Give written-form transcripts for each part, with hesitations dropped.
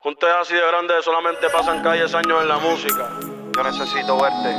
Juntes así de grandes solamente pasan calles años en la música. Yo necesito verte.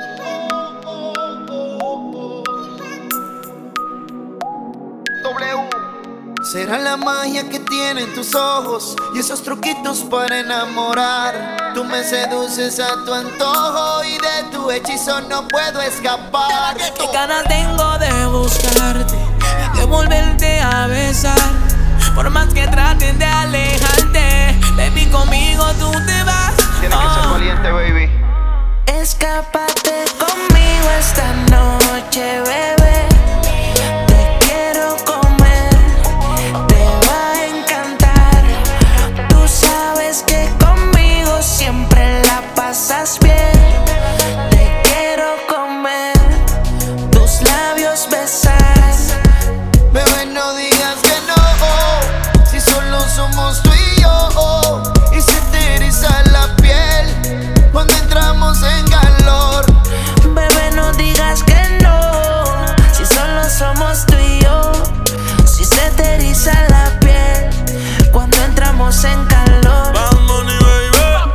W. Será la magia que tienen tus ojos y esos truquitos para enamorar. Tú me seduces a tu antojo y de tu hechizo no puedo escapar. Qué ganas tengo de buscarte y de volverte a besar. Por más que traten de alejarte, baby, conmigo tú te vas. Tienes que ser valiente, baby. Escápate conmigo esta noche, bebé. Te quiero comer, te va a encantar. Tú sabes que conmigo siempre la pasas bien. Te quiero comer, tus labios besar. Bebé, no digas que no, si solo somos tú y yo. Y se te eriza la piel cuando entramos en calor. Bebé, no digas que no, si solo somos tú y yo. Si se te eriza la piel cuando entramos en calor. Bad Bunny, baby.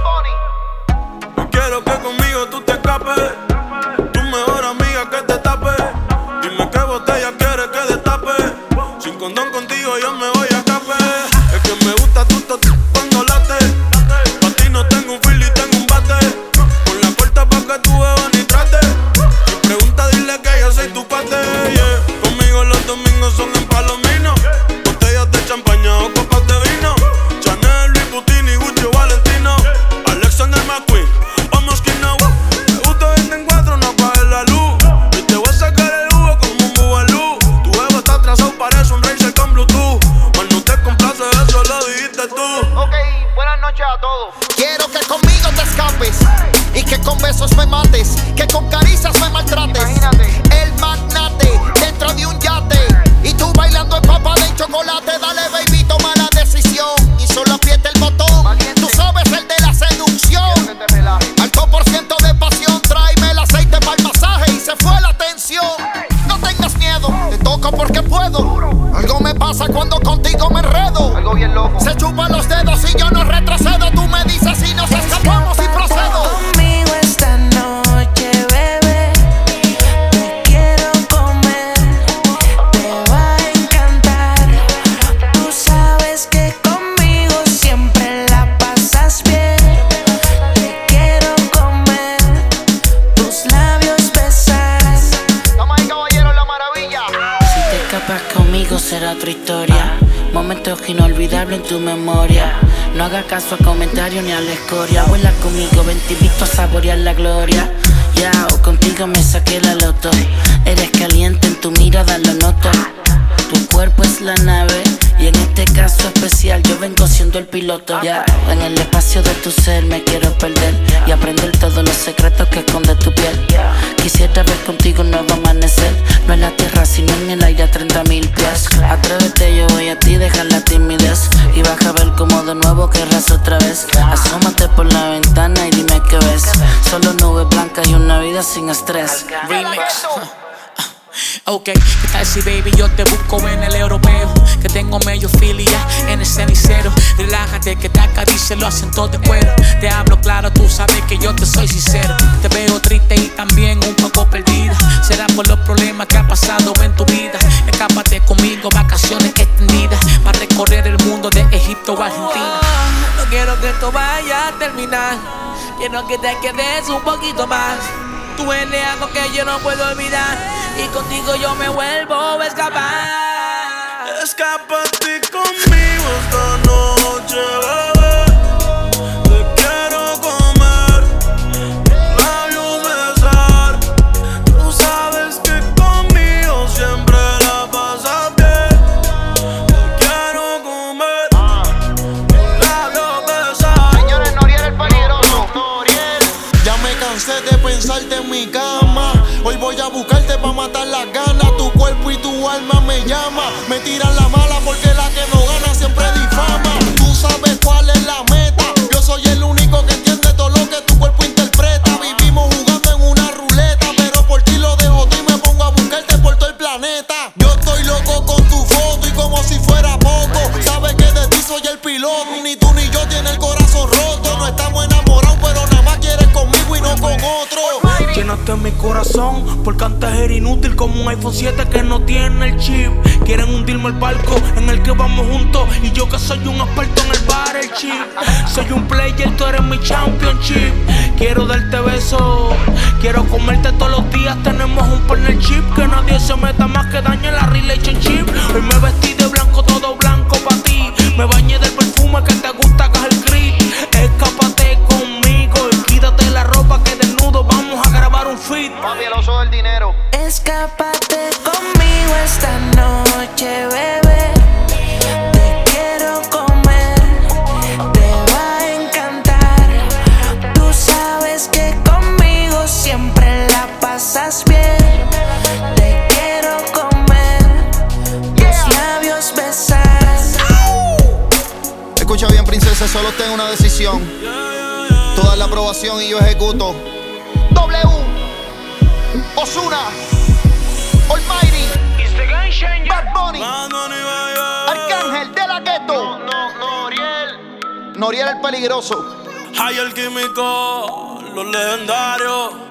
No quiero que conmigo tú te escapes. Tu mejor amiga que te tape. Dime qué botella quieres que destape. Sin condón contigo yo me voy a escape. Es que me gusta tu cuando late. Pa' ti no tengo un feel y tengo un bate. Con la puerta pa' que tú bebas ni trate. Si pregunta dile que yo soy tu cuate, yeah. Conmigo los domingos son en Palomino. Botellas de champaña o copas de vino. Chanel, Louis Vuitton y Gucci, Valentino. Alexander McQueen o Moschino. Me gusta verte en cuatro, no apagues la luz. Y te voy a sacar el jugo como un bubalú. Tu ego está atrasado, parece un Razer con Bluetooth. Mas no te complace, eso lo dijiste tú. Ok, buenas noches a todos. Quiero que conmigo te escapes y que con besos me mates, que con caricias me maltrates. Imagínate. El magnate dentro de un yate y tú bailando en papa de chocolate. Dale, baby, toma la decisión y solo aprieta el botón. Valiente. Tú sabes el de la seducción. Quiero que te relajes. Alto por ciento de pasión, tráeme el aceite para el masaje y se fue la tensión. No tengas miedo, te toco porque puedo. Algo me pasa cuando contigo me enredo. Algo bien loco. Se chupan los dedos y yo no retrocedo. Tú me dices si nos escapamos y procedo. Conmigo esta noche, bebé. Te quiero comer, te va a encantar. Tú sabes que conmigo siempre la pasas bien. Te quiero comer, tus labios besar. Estamos ahí, caballeros, la maravilla. Si te escapas conmigo será otra historia. Momentos inolvidables en tu memoria. No hagas caso a comentarios ni a la escoria. Vuela conmigo, ven te invito a saborear la gloria. Ya, o contigo me saqué la loto. Eres caliente, en tu mirada lo noto. Tu cuerpo es la nave y en este caso especial yo vengo siendo el piloto. Ya, en el espacio de tu ser me quiero perder y aprender todos los secretos que esconde tu piel. Quisiera ver contigo un nuevo amanecer, no en la tierra sino en el aire a 30.000 pies. Atrévete, yo voy a ti, deja la timidez y vas a ver como de nuevo querrás otra vez. Asómate por la ventana y dime qué ves. Solo nubes blancas y una vida sin estrés. Remix. Ok, ¿qué tal si baby yo te busco en el europeo? Que tengo medio filia en el cenicero. Relájate que te acaricie los acentos de cuero. Te hablo claro, tú sabes que yo te soy sincero. Te veo triste y también un poco perdida. Será por los problemas que ha pasado en tu vida. Escápate conmigo, vacaciones extendidas para recorrer el mundo de Egipto a Argentina. No quiero que esto vaya a terminar. Quiero que te quedes un poquito más. Tú eres algo que yo no puedo olvidar y contigo yo me vuelvo a escapar. Escápate conmigo esta noche, bebé. Te quiero comer, labios besar. Tú sabes que conmigo siempre la pasas bien. Te quiero comer, labios besar. Señores, Noriel el peligroso. Noriel. Ya me cansé de pensarte en mi cama. Hoy voy a buscarte pa' matar las ganas. Tu cuerpo y tu alma me llama. Me tiran la mala porque la que no gana siempre difama. Tú sabes cuál es la meta. Yo soy el único que entiende todo lo que tu cuerpo interpreta. Vivimos jugando en una ruleta, pero por ti lo dejo todo y me pongo a buscarte por todo el planeta. Yo estoy loco con tu foto y como si fuera poco. Sabes que de ti soy el piloto. Ni tú ni yo tiene el corazón porque antes era inútil como un iPhone 7 que no tiene el chip. Quieren hundirme el barco en el que vamos juntos, y yo que soy un experto en el bar, el chip. Soy un player, tú eres mi championship. Quiero darte besos, quiero comerte todos los días. Tenemos un partnership, que nadie se meta más que dañe la relationship. Hoy me vestí de blanco, todo blanco pa' ti. Me bañé del perfume que te gusta, que es el grit. Escápate conmigo y quítate la ropa que desnudo vamos a grabar un feat. Papi, el oso del dinero. Escápate conmigo esta noche, bebé. Te quiero comer, te va a encantar. Tú sabes que conmigo siempre la pasas bien. Te quiero comer, tus labios besar. Escucha bien, princesa, solo tengo una decisión. Toda la aprobación y yo ejecuto. W. Ozuna. Almighty. Bad Bunny. Arcángel de la Ghetto. Noriel. Noriel el peligroso. Hay el químico, los legendarios.